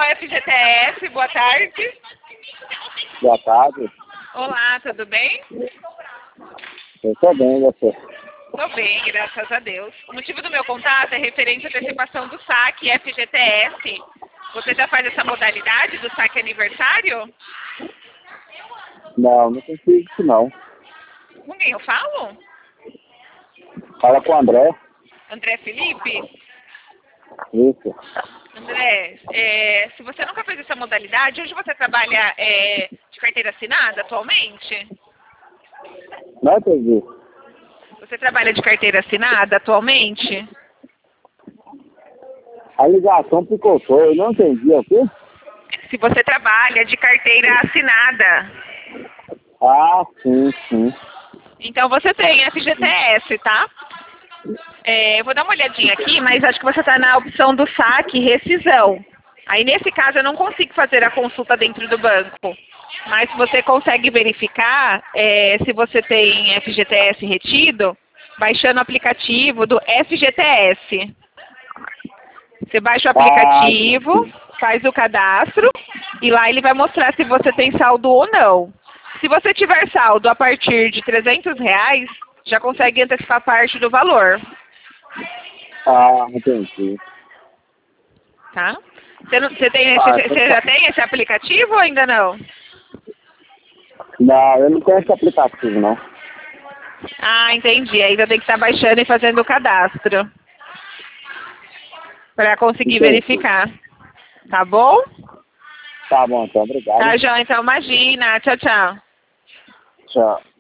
FGTS, boa tarde. Boa tarde. Olá, tudo bem? Eu tô bem, você? Tô bem, graças a Deus. O motivo do meu contato é referente à antecipação do saque FGTS. Você já faz essa modalidade do saque aniversário? Não consigo isso não. Com quem eu falo? Fala com o André. André Felipe? Isso. André, se você nunca fez essa modalidade, hoje você trabalha de carteira assinada atualmente? Não entendi. Você trabalha de carteira assinada atualmente? A ligação picotou, eu não entendi o quê? Se você trabalha de carteira assinada. Ah, sim. Então você tem FGTS, tá? Eu vou dar uma olhadinha aqui, mas acho que você está na opção do saque e rescisão. Aí nesse caso eu não consigo fazer a consulta dentro do banco. Mas você consegue verificar se você tem FGTS retido, baixando o aplicativo do FGTS. Você baixa o aplicativo, faz o cadastro e lá ele vai mostrar se você tem saldo ou não. Se você tiver saldo a partir de R$300, já consegue antecipar parte do valor. Ah, entendi. Tá? Você já tem esse aplicativo ou ainda não? Não, eu não tenho esse aplicativo, não. Ah, entendi. Ainda tem que estar baixando e fazendo o cadastro. Para conseguir Entendi. verificar. Tá bom? Tá bom, então, obrigado. Tá, João. Então, imagina. Tchau, tchau. Tchau.